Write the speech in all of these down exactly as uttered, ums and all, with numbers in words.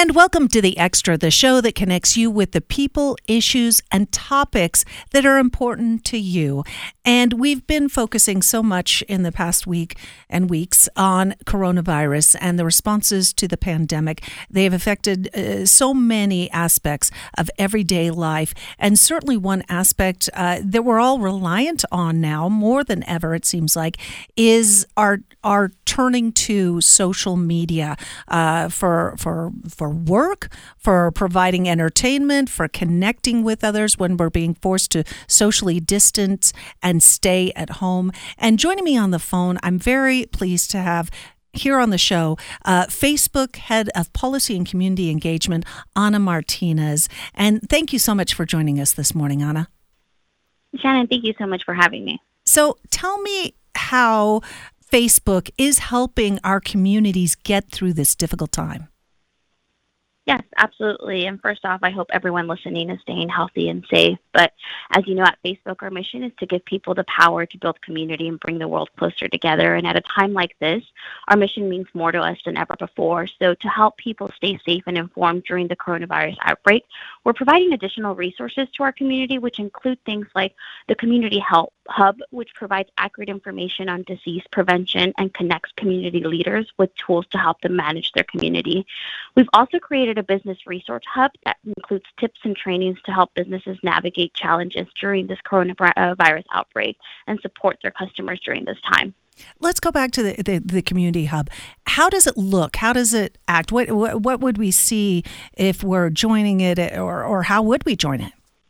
And welcome to The Extra, the show that connects you with the people, issues, and topics that are important to you. And we've been focusing so much in the past week and weeks on coronavirus and the responses to the pandemic. They have affected uh, so many aspects of everyday life. And certainly one aspect uh, that we're all reliant on now, more than ever, it seems like, is our our turning to social media uh, for for for work, for providing entertainment, for connecting with others when we're being forced to socially distance and stay at home. And joining me on the phone, I'm very pleased to have here on the show, uh, Facebook Head of Policy and Community Engagement, Ana Martinez. And thank you so much for joining us this morning, Ana. Shannon, thank you so much for having me. So tell me how Facebook is helping our communities get through this difficult time. Yes, absolutely. And first off, I hope everyone listening is staying healthy and safe. But as you know, at Facebook, our mission is to give people the power to build community and bring the world closer together. And at a time like this, our mission means more to us than ever before. So to help people stay safe and informed during the coronavirus outbreak, we're providing additional resources to our community, which include things like the Community Health Hub, which provides accurate information on disease prevention and connects community leaders with tools to help them manage their community. We've also created a business resource hub that includes tips and trainings to help businesses navigate challenges during this coronavirus outbreak and support their customers during this time. Let's go back to the, the, the community hub. How does it look? How does it act? What, what what would we see if we're joining it, or or how would we join it?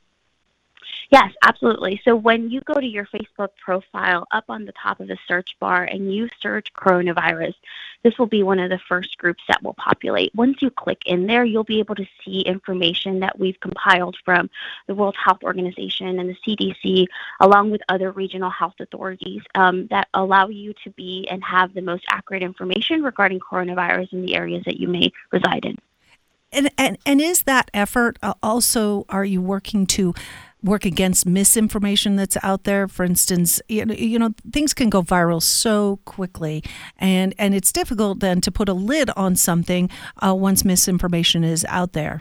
Yes, absolutely. So when you go to your Facebook profile, up on the top of the search bar, and you search coronavirus, this will be one of the first groups that will populate. Once you click in there, you'll be able to see information that we've compiled from the World Health Organization and the C D C, along with other regional health authorities um, that allow you to be and have the most accurate information regarding coronavirus in the areas that you may reside in. And and, and is that effort uh, also, are you working to work against misinformation that's out there? For instance, you know, you know, things can go viral so quickly, and, and it's difficult then to put a lid on something uh, once misinformation is out there.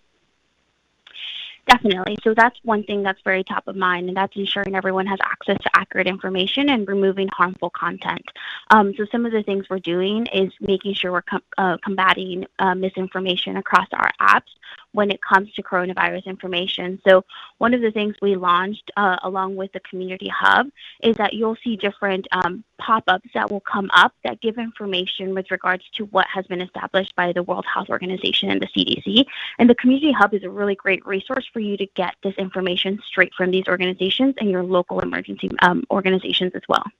Definitely. So that's one thing that's very top of mind, and that's ensuring everyone has access to accurate information and removing harmful content. Um, so some of the things we're doing is making sure we're com- uh, combating uh, misinformation across our apps when it comes to coronavirus information. So one of the things we launched uh, along with the Community Hub is that you'll see different um, pop-ups that will come up that give information with regards to what has been established by the World Health Organization and the C D C. And the Community Hub is a really great resource for you to get this information straight from these organizations and your local emergency um, organizations as well.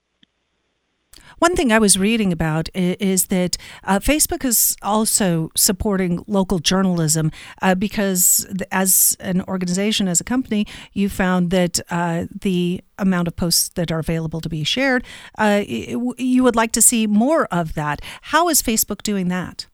One thing I was reading about is that uh, Facebook is also supporting local journalism uh, because as an organization, as a company, you found that uh, the amount of posts that are available to be shared, uh, you would like to see more of that. How is Facebook doing that?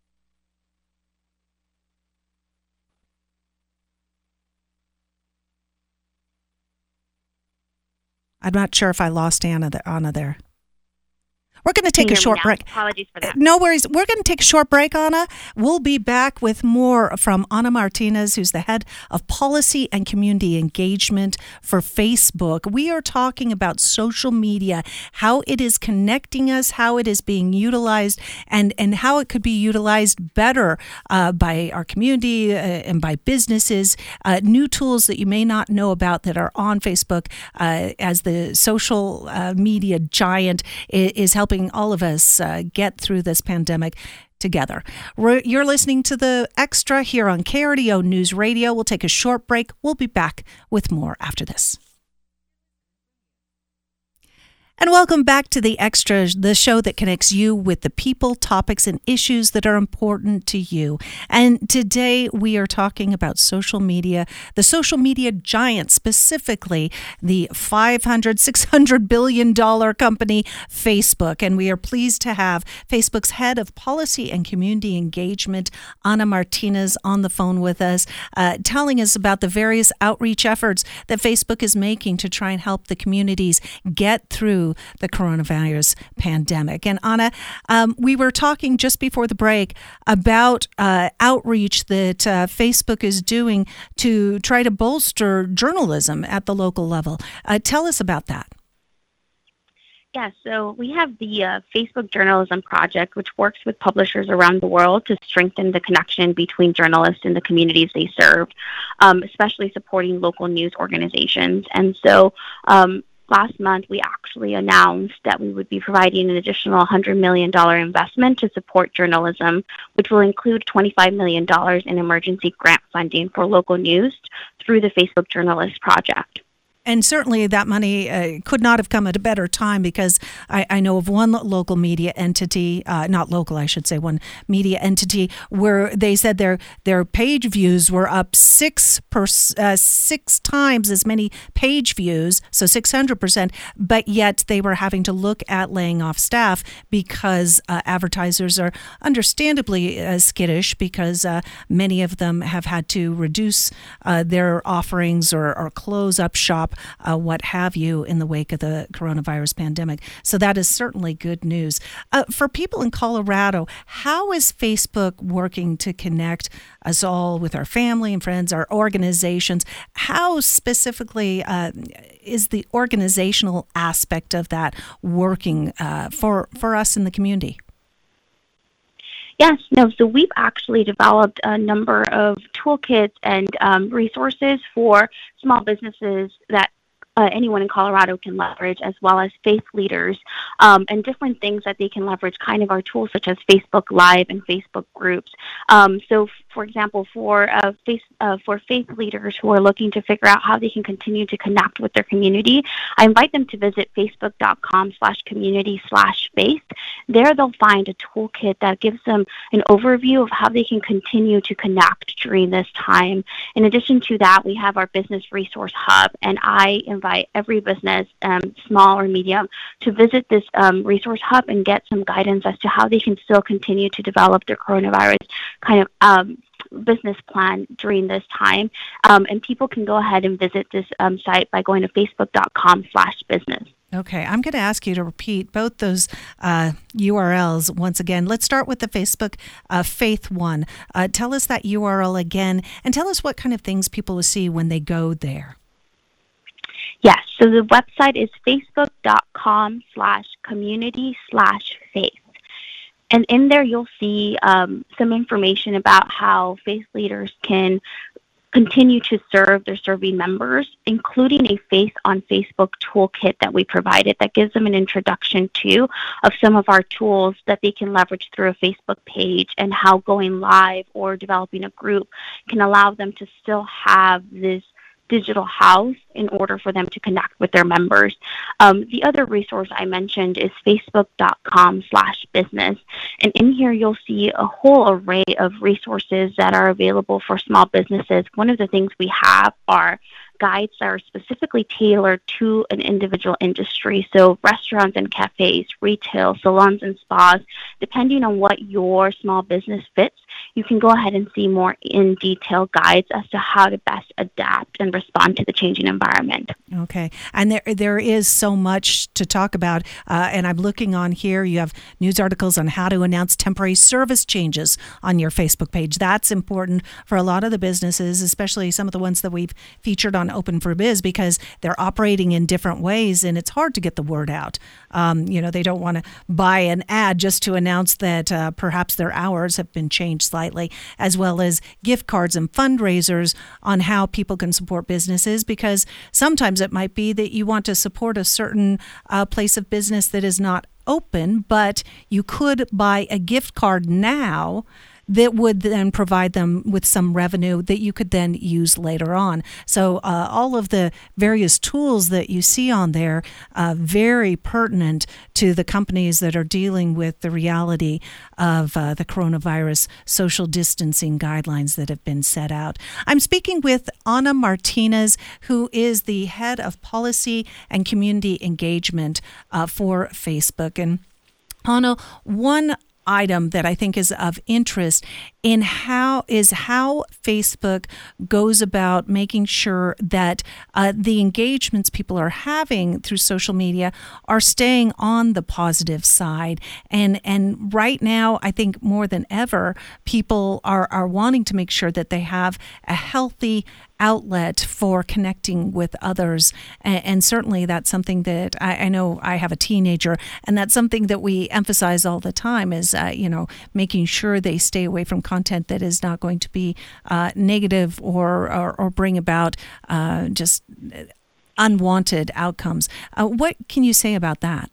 I'm not sure if I lost Anna, Anna there. We're going to take a short break. Apologies for that. No worries. We're going to take a short break, Ana. We'll be back with more from Ana Martinez, who's the head of policy and community engagement for Facebook. We are talking about social media, how it is connecting us, how it is being utilized, and, and how it could be utilized better uh, by our community uh, and by businesses. Uh, new tools that you may not know about that are on Facebook uh, as the social uh, media giant is, is helping all of us uh, get through this pandemic together. We're, you're listening to The Extra here on K R D O News Radio. We'll take a short break. We'll be back with more after this. And welcome back to The Extra, the show that connects you with the people, topics, and issues that are important to you. And today we are talking about social media, the social media giant, specifically the five hundred, six hundred billion dollars company, Facebook. And we are pleased to have Facebook's head of policy and community engagement, Ana Martinez, on the phone with us, uh, telling us about the various outreach efforts that Facebook is making to try and help the communities get through through the coronavirus pandemic. And Anna, um, we were talking just before the break about uh, outreach that uh, Facebook is doing to try to bolster journalism at the local level. Uh, tell us about that. Yeah, so we have the uh, Facebook Journalism Project, which works with publishers around the world to strengthen the connection between journalists and the communities they serve, um, especially supporting local news organizations. And so um, last month, we actually announced that we would be providing an additional one hundred million dollars investment to support journalism, which will include twenty-five million dollars in emergency grant funding for local news through the Facebook Journalist Project. And certainly that money uh, could not have come at a better time, because I, I know of one local media entity, uh, not local, I should say, one media entity where they said their their page views were up six per, uh, six times as many page views, so six hundred percent, but yet they were having to look at laying off staff because uh, advertisers are understandably uh, skittish, because uh, many of them have had to reduce uh, their offerings or, or close up shop, Uh, what have you, in the wake of the coronavirus pandemic. So that is certainly good news. Uh, for people in Colorado, how is Facebook working to connect us all with our family and friends, our organizations? How specifically uh, is the organizational aspect of that working uh, for, for us in the community? Yes, no, so we've actually developed a number of toolkits and um, resources for small businesses that uh, anyone in Colorado can leverage, as well as faith leaders, um, and different things that they can leverage, kind of our tools such as Facebook Live and Facebook groups. Um, so, for example, for uh, face, uh, for faith leaders who are looking to figure out how they can continue to connect with their community, I invite them to visit facebook.com slash community slash faith. There they'll find a toolkit that gives them an overview of how they can continue to connect during this time. In addition to that, we have our business resource hub, and I invite every business, um, small or medium, to visit this um, resource hub and get some guidance as to how they can still continue to develop their coronavirus kind of um, business plan during this time. Um, and people can go ahead and visit this um, site by going to facebook.com slash business. Okay, I'm going to ask you to repeat both those uh, U R Ls once again. Let's start with the Facebook uh, Faith one. Uh, tell us that U R L again, and tell us what kind of things people will see when they go there. Yes, so the website is facebook.com slash community slash faith. And in there you'll see um, some information about how faith leaders can continue to serve their serving members, including a Faith on Facebook toolkit that we provided that gives them an introduction to of some of our tools that they can leverage through a Facebook page, and how going live or developing a group can allow them to still have this digital house in order for them to connect with their members. Um, the other resource I mentioned is facebook.com slash business. And in here, you'll see a whole array of resources that are available for small businesses. One of the things we have are guides that are specifically tailored to an individual industry. So restaurants and cafes, retail, salons and spas, depending on what your small business fits, you can go ahead and see more in detail guides as to how to best adapt and respond to the changing environment. Okay. And there there is so much to talk about. Uh, and I'm looking on here. You have news articles on how to announce temporary service changes on your Facebook page. That's important for a lot of the businesses, especially some of the ones that we've featured on Open for Biz, because they're operating in different ways and it's hard to get the word out. Um, you know, they don't want to buy an ad just to announce that uh, perhaps their hours have been changed slightly, as well as gift cards and fundraisers on how people can support businesses, because sometimes it might be that you want to support a certain uh, place of business that is not open, but you could buy a gift card now that would then provide them with some revenue that you could then use later on. So uh, all of the various tools that you see on there, uh, very pertinent to the companies that are dealing with the reality of uh, the coronavirus social distancing guidelines that have been set out. I'm speaking with Anna Martinez, who is the head of policy and community engagement uh, for Facebook. And Anna, one item that I think is of interest in how is how Facebook goes about making sure that uh, the engagements people are having through social media are staying on the positive side. And and right now, I think more than ever, people are, are wanting to make sure that they have a healthy outlet for connecting with others. And, and certainly that's something that I, I know I have a teenager, and that's something that we emphasize all the time is, uh, you know, making sure they stay away from content that is not going to be uh, negative or, or, or bring about uh, just unwanted outcomes. Uh, what can you say about that?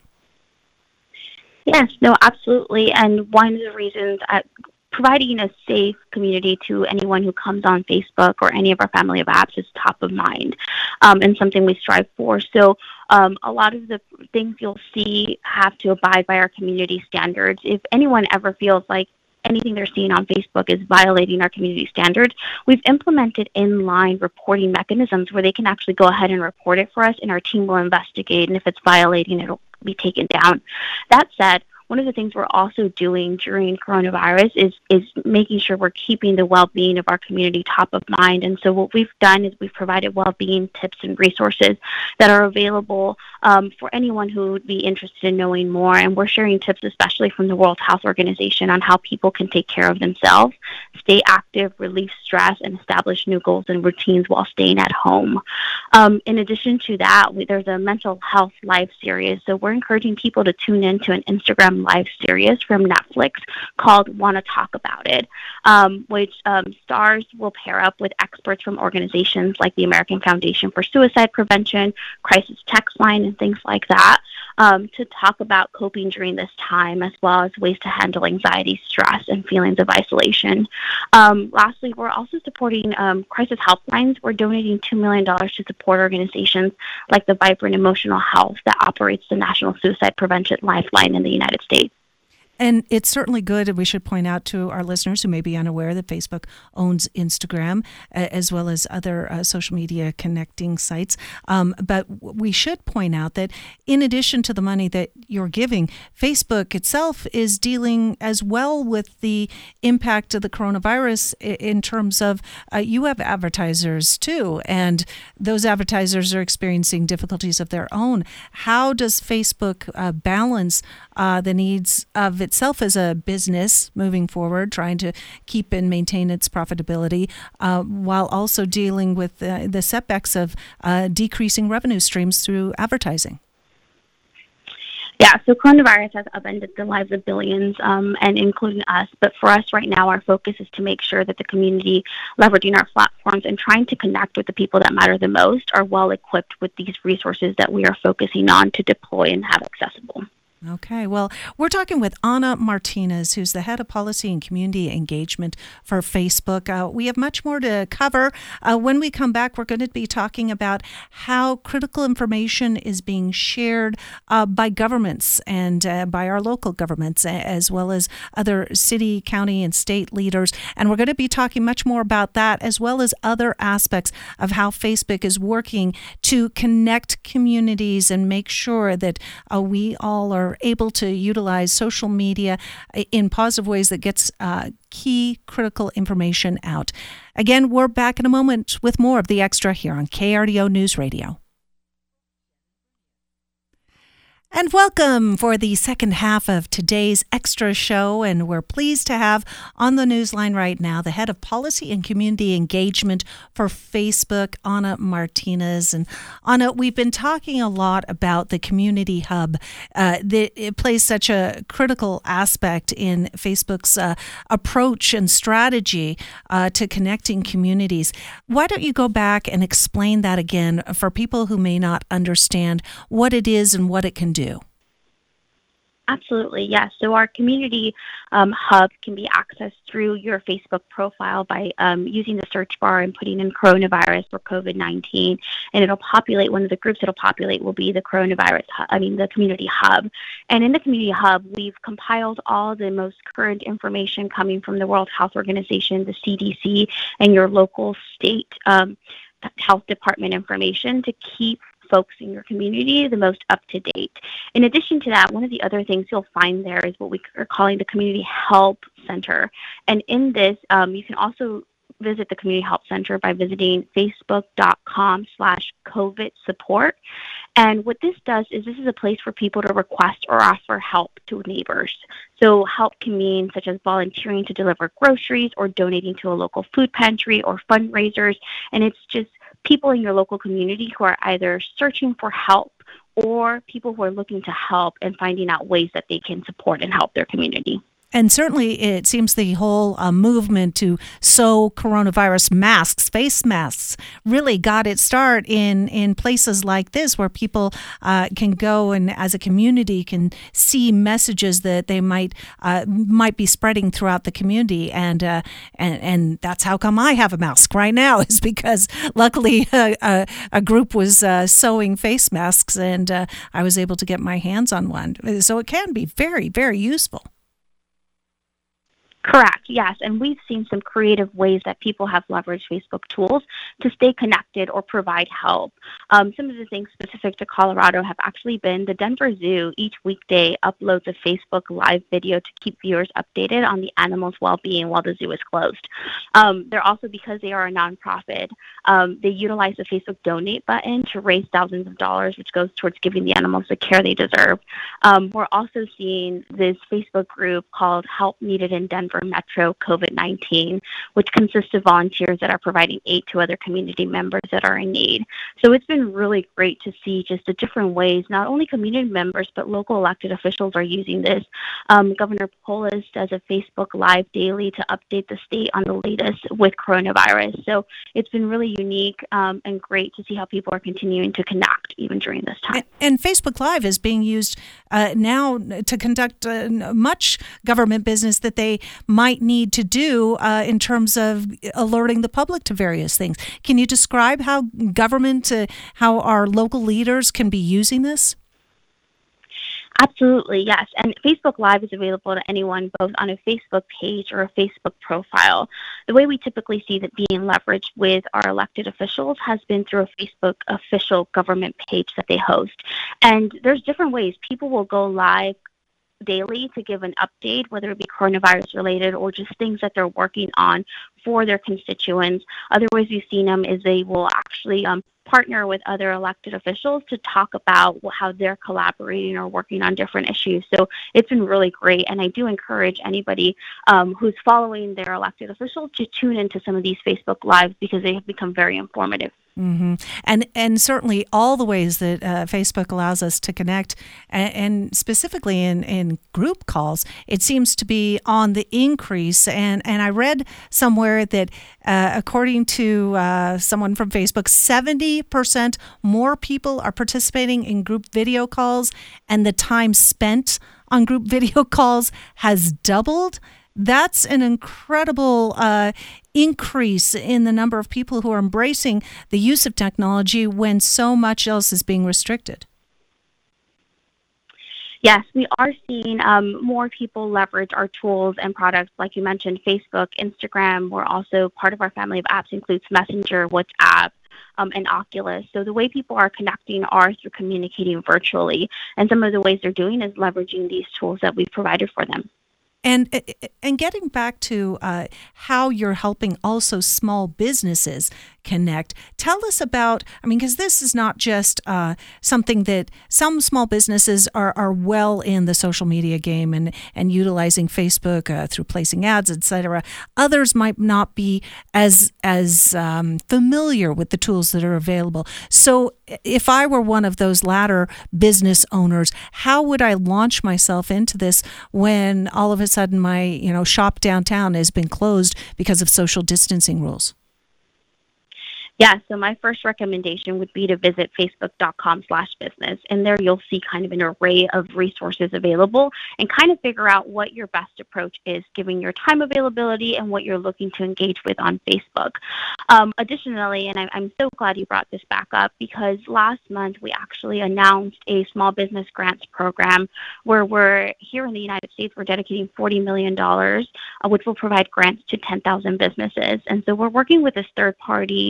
Yes, no, absolutely. And one of the reasons I, providing a safe community to anyone who comes on Facebook or any of our family of apps is top of mind, um, and something we strive for. So um, a lot of the things you'll see have to abide by our community standards. If anyone ever feels like anything they're seeing on Facebook is violating our community standards, we've implemented inline reporting mechanisms where they can actually go ahead and report it for us, and our team will investigate, and if it's violating, it'll be taken down. That said, one of the things we're also doing during coronavirus is is making sure we're keeping the well-being of our community top of mind. And so what we've done is we've provided well-being tips and resources that are available um, for anyone who would be interested in knowing more. And we're sharing tips, especially from the World Health Organization, on how people can take care of themselves, stay active, relieve stress, and establish new goals and routines while staying at home. Um, in addition to that, we, there's a mental health live series. So we're encouraging people to tune in to an Instagram live series from Netflix called Wanna Talk About It, um, which um, stars will pair up with experts from organizations like the American Foundation for Suicide Prevention, Crisis Text Line, and things like that, um, to talk about coping during this time, as well as ways to handle anxiety, stress, and feelings of isolation. Um, lastly, we're also supporting um, crisis helplines. We're donating two million dollars to support organizations like the Vibrant Emotional Health that operates the National Suicide Prevention Lifeline in the United States. And it's certainly good, and we should point out to our listeners who may be unaware that Facebook owns Instagram uh, as well as other uh, social media connecting sites. Um, but we should point out that in addition to the money that you're giving, Facebook itself is dealing as well with the impact of the coronavirus in terms of uh, you have advertisers too, and those advertisers are experiencing difficulties of their own. How does Facebook uh, balance uh, the needs of itself as a business moving forward, trying to keep and maintain its profitability, uh, while also dealing with uh, the setbacks of uh, decreasing revenue streams through advertising? Yeah, so coronavirus has upended the lives of billions, um, and including us. But for us right now, our focus is to make sure that the community leveraging our platforms and trying to connect with the people that matter the most are well equipped with these resources that we are focusing on to deploy and have accessible. Okay, well, we're talking with Ana Martinez, who's the head of policy and community engagement for Facebook. Uh, we have much more to cover. Uh, when we come back, we're going to be talking about how critical information is being shared uh, by governments and uh, by our local governments, as well as other city, county, and state leaders. And we're going to be talking much more about that, as well as other aspects of how Facebook is working to connect communities and make sure that uh, we all are able to utilize social media in positive ways that gets uh, key critical information out. Again, we're back in a moment with more of The Extra here on K R D O News Radio. And welcome for the second half of today's Extra show. And we're pleased to have on the newsline right now the head of policy and community engagement for Facebook, Ana Martinez. And Ana, we've been talking a lot about the community hub. Uh, that it plays such a critical aspect in Facebook's uh, approach and strategy uh, to connecting communities. Why don't you go back and explain that again for people who may not understand what it is and what it can do? Absolutely, yes. So our community um, hub can be accessed through your Facebook profile by um, using the search bar and putting in coronavirus or COVID nineteen, and it'll populate. One of the groups it'll populate will be the coronavirus, I mean the community hub. And in the community hub, we've compiled all the most current information coming from the World Health Organization, the C D C, and your local state um, health department information to keep folks in your community the most up to date. In addition to that, one of the other things you'll find there is what we are calling the Community Help Center. And in this, um, you can also visit the Community Help Center by visiting facebook.com slash COVID support. And what this does is this is a place for people to request or offer help to neighbors. So help can mean such as volunteering to deliver groceries or donating to a local food pantry or fundraisers. And it's just people in your local community who are either searching for help or people who are looking to help and finding out ways that they can support and help their community. And certainly it seems the whole uh, movement to sew coronavirus masks, face masks, really got its start in, in places like this where people uh, can go and as a community can see messages that they might uh, might be spreading throughout the community. And, uh, and and that's how come I have a mask right now, is because luckily a, a, a group was uh, sewing face masks and uh, I was able to get my hands on one. So it can be very, very useful. Correct, yes. And we've seen some creative ways that people have leveraged Facebook tools to stay connected or provide help. Um, some of the things specific to Colorado have actually been the Denver Zoo each weekday uploads a Facebook Live video to keep viewers updated on the animals' well-being while the zoo is closed. Um, they're also, because they are a nonprofit, um, they utilize the Facebook Donate button to raise thousands of dollars, which goes towards giving the animals the care they deserve. Um, we're also seeing this Facebook group called Help Needed in Denver Metro COVID nineteen, which consists of volunteers that are providing aid to other community members that are in need. So it's been really great to see just the different ways not only community members but local elected officials are using this. Um, Governor Polis does a Facebook Live daily to update the state on the latest with coronavirus. So it's been really unique um, and great to see how people are continuing to connect even during this time. And, and Facebook Live is being used uh, now to conduct uh, much government business that they might need to do uh, in terms of alerting the public to various things. Can you describe how government, uh, how our local leaders can be using this? Absolutely, yes. And Facebook Live is available to anyone both on a Facebook page or a Facebook profile. The way we typically see that being leveraged with our elected officials has been through a Facebook official government page that they host. And there's different ways. People will go live daily to give an update, whether it be coronavirus related or just things that they're working on for their constituents. Other ways we've seen them is they will actually um, partner with other elected officials to talk about how they're collaborating or working on different issues. So it's been really great. And I do encourage anybody um, who's following their elected officials to tune into some of these Facebook Lives because they have become very informative. Mm-hmm. And and certainly all the ways that uh, Facebook allows us to connect, and, and specifically in, in group calls, it seems to be on the increase. And, and I read somewhere that uh, according to uh, someone from Facebook, seventy percent more people are participating in group video calls, and the time spent on group video calls has doubled. That's an incredible uh, increase in the number of people who are embracing the use of technology when so much else is being restricted. Yes, we are seeing um, more people leverage our tools and products. Like you mentioned, Facebook, Instagram. We're also, part of our family of apps includes Messenger, WhatsApp, um, and Oculus. So the way people are connecting are through communicating virtually. And some of the ways they're doing is leveraging these tools that we've provided for them. And and getting back to uh, how you're helping also small businesses connect, tell us about, I mean, because this is not just uh, something that some small businesses are, are well in the social media game and, and utilizing Facebook uh, through placing ads, et cetera. Others might not be as, as um, familiar with the tools that are available. So if I were one of those latter business owners, how would I launch myself into this when all of a sudden my, you know, shop downtown has been closed because of social distancing rules? Yeah, so my first recommendation would be to visit facebook.com slash business. And there you'll see kind of an array of resources available and kind of figure out what your best approach is, given your time availability and what you're looking to engage with on Facebook. Um, additionally, and I, I'm so glad you brought this back up, because last month we actually announced a small business grants program where we're here in the United States, we're dedicating forty million dollars, uh, which will provide grants to ten thousand businesses. And so we're working with this third party um,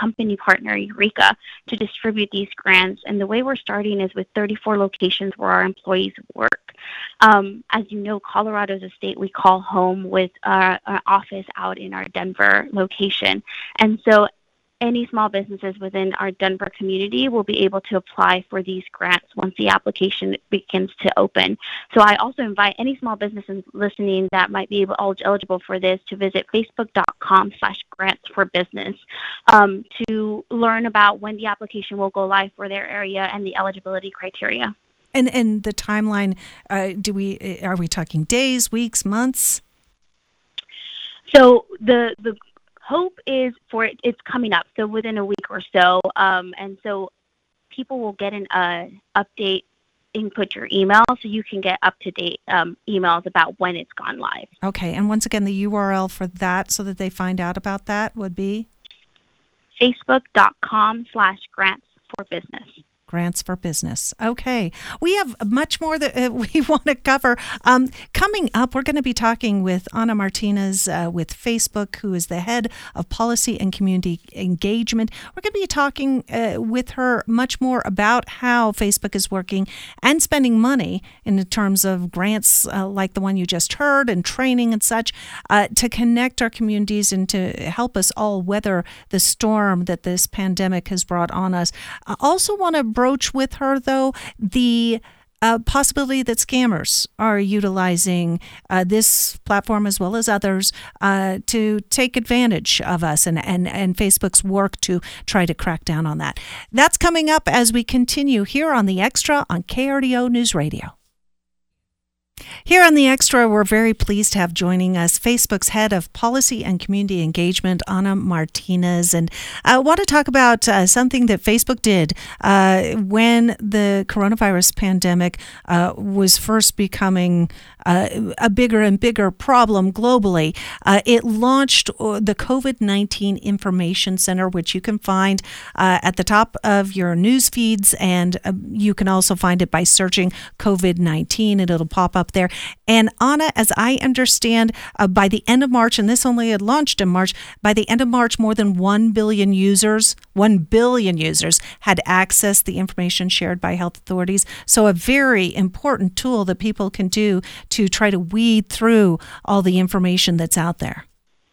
company partner, Eureka, to distribute these grants. And the way we're starting is with thirty-four locations where our employees work. Um, as you know, Colorado is a state we call home, with our, our office out in our Denver location. And so any small businesses within our Denver community will be able to apply for these grants once the application begins to open. So I also invite any small businesses listening that might be able, eligible for this to visit facebook.com slash grants for business um, to learn about when the application will go live for their area and the eligibility criteria. And and the timeline, uh, do we are we talking days, weeks, months? So the the hope is for it, it's coming up, so within a week or so, um, and so people will get an uh, update, input your email, so you can get up-to-date um, emails about when it's gone live. Okay, and once again, the U R L for that so that they find out about that would be? facebook.com slash grants for business. Grants for Business. Okay. We have much more that uh, we want to cover. Um, coming up, we're going to be talking with Ana Martinez uh, with Facebook, who is the head of policy and community engagement. We're going to be talking uh, with her much more about how Facebook is working and spending money in terms of grants uh, like the one you just heard and training and such uh, to connect our communities and to help us all weather the storm that this pandemic has brought on us. I also want to broach with her, though, the uh, possibility that scammers are utilizing uh, this platform as well as others uh, to take advantage of us and, and, and Facebook's work to try to crack down on that. That's coming up as we continue here on The Extra on K R D O News Radio. Here on The Extra, we're very pleased to have joining us Facebook's head of policy and community engagement, Ana Martinez. And I want to talk about uh, something that Facebook did uh, when the coronavirus pandemic uh, was first becoming uh, a bigger and bigger problem globally. Uh, it launched the COVID nineteen Information Center, which you can find uh, at the top of your news feeds. And uh, you can also find it by searching COVID nineteen, and it'll pop up there. And Ana, as I understand, uh, by the end of March, and this only had launched in March, by the end of March, more than one billion users, one billion users had accessed the information shared by health authorities. So a very important tool that people can do to try to weed through all the information that's out there.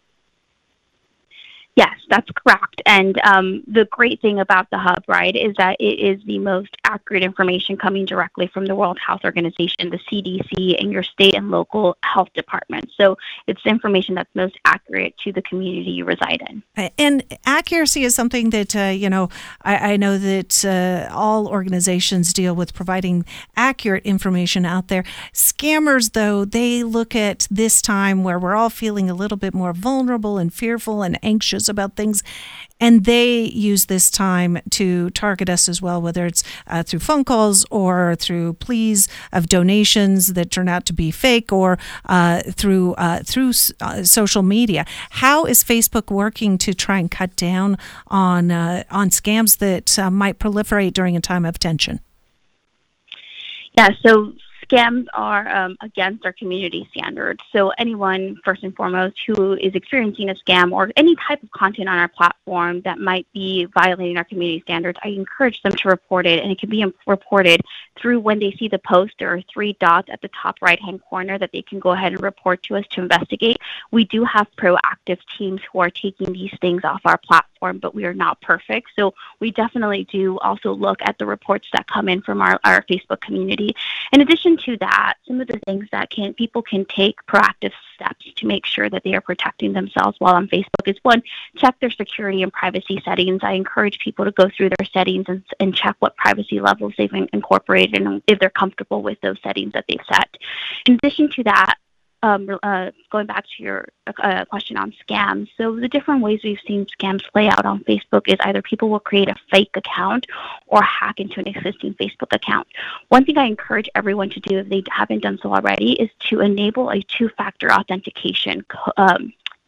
Yes, that's correct. And um, the great thing about the Hub, right, is that it is the most accurate information coming directly from the World Health Organization, the C D C, and your state and local health departments. So it's information that's most accurate to the community you reside in. And accuracy is something that, uh, you know, I, I know that uh, all organizations deal with providing accurate information out there. Scammers, though, they look at this time where we're all feeling a little bit more vulnerable and fearful and anxious about things, and they use this time to target us as well, whether it's uh, through phone calls or through pleas of donations that turn out to be fake, or uh, through uh, through uh, social media. How is Facebook working to try and cut down on uh, on scams that uh, might proliferate during a time of tension? Yeah, so scams are um, against our community standards. So anyone, first and foremost, who is experiencing a scam or any type of content on our platform that might be violating our community standards, I encourage them to report it. And it can be reported through, when they see the post, there are three dots at the top right-hand corner that they can go ahead and report to us to investigate. We do have proactive teams who are taking these things off our platform, but we are not perfect. So we definitely do also look at the reports that come in from our, our Facebook community. In addition to that, some of the things that can people can take proactive steps to make sure that they are protecting themselves while on Facebook is, one, check their security and privacy settings. I encourage people to go through their settings and, and check what privacy levels they've incorporated and if they're comfortable with those settings that they've set. In addition to that, Um, uh, going back to your uh, question on scams, so the different ways we've seen scams play out on Facebook is either people will create a fake account or hack into an existing Facebook account. One thing I encourage everyone to do, if they haven't done so already, is to enable a two-factor authentication um,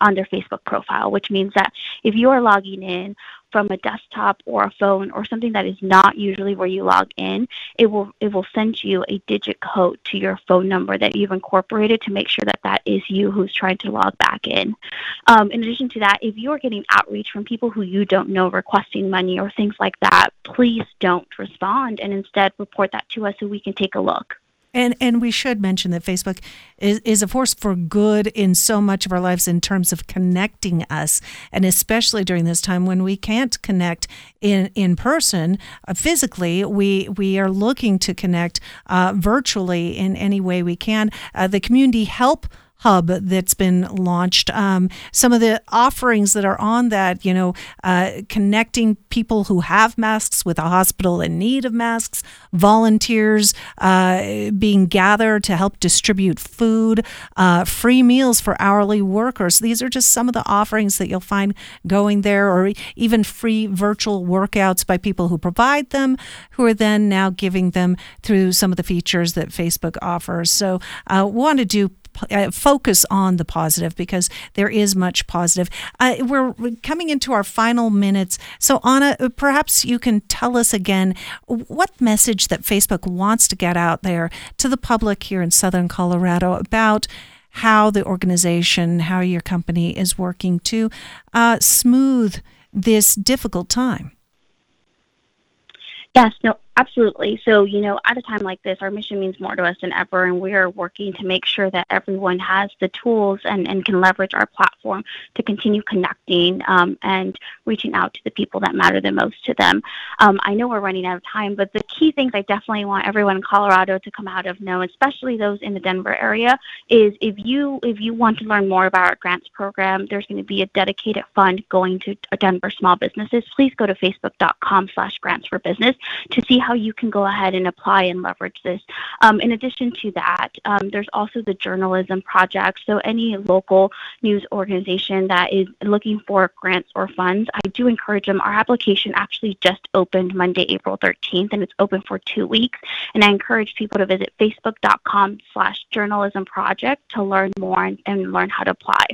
on their Facebook profile, which means that if you are logging in from a desktop or a phone or something that is not usually where you log in, it will it will send you a digit code to your phone number that you've incorporated to make sure that that is you who's trying to log back in. Um, in addition to that, if you are getting outreach from people who you don't know requesting money or things like that, please don't respond and instead report that to us so we can take a look. And and we should mention that Facebook is, is a force for good in so much of our lives in terms of connecting us, and especially during this time when we can't connect in in person uh, physically, we we are looking to connect uh, virtually in any way we can. Uh, the Community Help Hub that's been launched. Um, some of the offerings that are on that, you know, uh, connecting people who have masks with a hospital in need of masks, volunteers uh, being gathered to help distribute food, uh, free meals for hourly workers. These are just some of the offerings that you'll find going there, or even free virtual workouts by people who provide them, who are then now giving them through some of the features that Facebook offers. So uh, want to do Uh, focus on the positive because there is much positive. Uh, we're coming into our final minutes. So Anna, perhaps you can tell us again what message that Facebook wants to get out there to the public here in Southern Colorado about how the organization, how your company is working to uh, smooth this difficult time. Yes, no, absolutely. So, you know, at a time like this, our mission means more to us than ever, and we are working to make sure that everyone has the tools and, and can leverage our platform to continue connecting um, and reaching out to the people that matter the most to them. Um, I know we're running out of time, but the key things I definitely want everyone in Colorado to come out of know, especially those in the Denver area, is if you if you want to learn more about our grants program, there's going to be a dedicated fund going to Denver small businesses. Please go to facebook.com slash grants for business to see how you can go ahead and apply and leverage this. Um, in addition to that, um, there's also the Journalism Project. So any local news organization that is looking for grants or funds, I do encourage them. Our application actually just opened Monday, April thirteenth, and it's open for two weeks. And I encourage people to visit facebook.com slash journalism project to learn more and, and learn how to apply.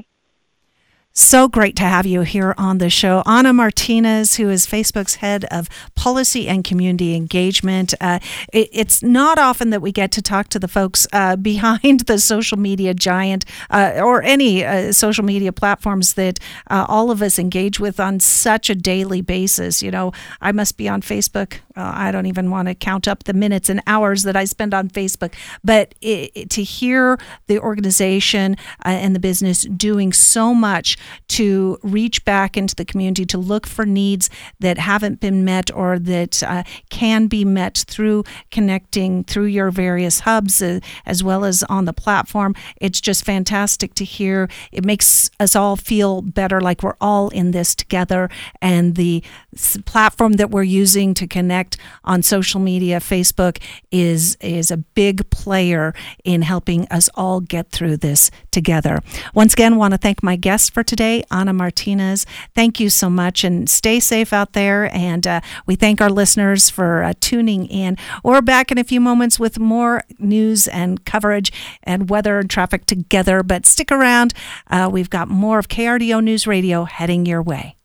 So great to have you here on the show. Anna Martinez, who is Facebook's head of policy and community engagement. Uh, it, it's not often that we get to talk to the folks uh, behind the social media giant uh, or any uh, social media platforms that uh, all of us engage with on such a daily basis. You know, I must be on Facebook. Uh, I don't even want to count up the minutes and hours that I spend on Facebook. But it, it, to hear the organization uh, and the business doing so much to reach back into the community, to look for needs that haven't been met or that uh, can be met through connecting through your various hubs uh, as well as on the platform. It's just fantastic to hear. It makes us all feel better, like we're all in this together. And the platform that we're using to connect on social media, Facebook, is, is a big player in helping us all get through this together. Once again, want to thank my guest for today, Anna Martinez. Thank you so much, and stay safe out there. And uh, we thank our listeners for uh, tuning in. We're back in a few moments with more news and coverage and weather and traffic together. But stick around. Uh, we've got more of K R D O News Radio heading your way.